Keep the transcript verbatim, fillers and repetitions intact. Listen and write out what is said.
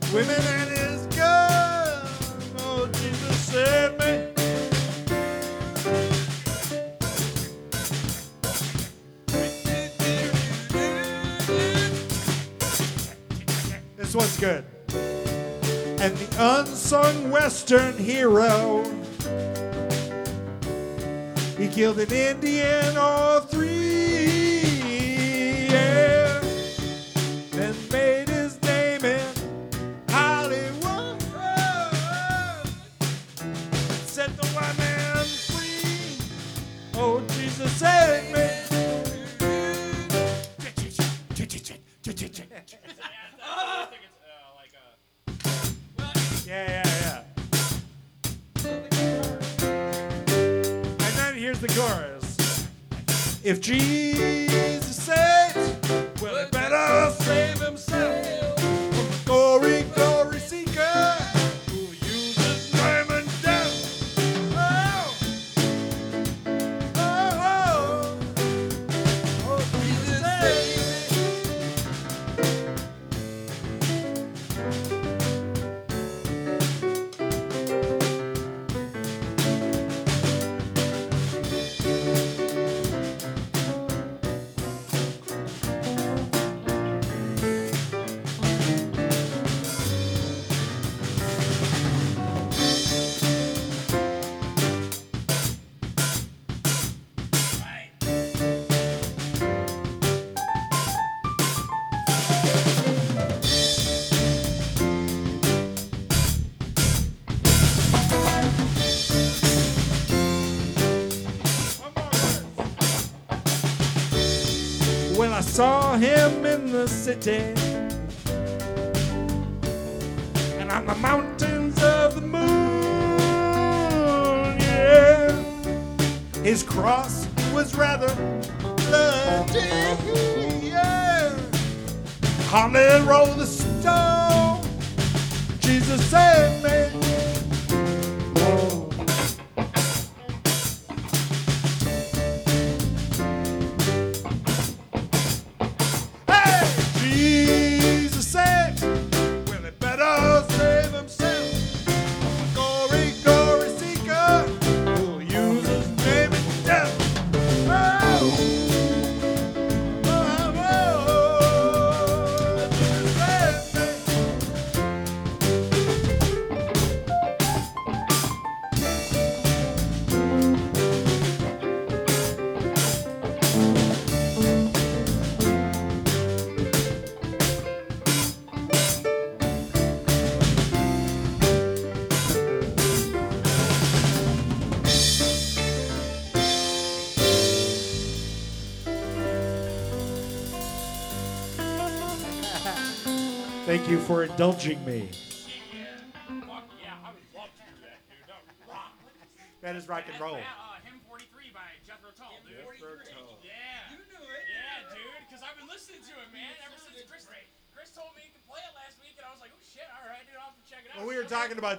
Swimming in his gun. Oh, Jesus save me. This one's good. And the unsung Western hero, he killed an Indian or three, yeah. Then made his name in Hollywood. Set the white man free. Oh, Jesus save me. Yeah, yeah, yeah. And then here's the chorus. If Jesus saves, well, he better save himself from the glory, glory seeker who uses time and death. Oh, oh, oh, oh, Jesus save me. Well, I saw him in the city and on the mountains of the moon, yeah. His cross was rather bloody, yeah. Hardly roll the stone. Jesus saved me. Thank you for indulging me. That is rock and roll. Uh, Hymn forty-three by Jethro Tull, dude. Jethro Tull. Yeah. You knew it. Yeah, dude, because I've been listening to it, man, ever since Chris, Chris told me he could play it last week, and I was like, oh, shit, all right, dude, I'll have to check it out. Well, we were talking about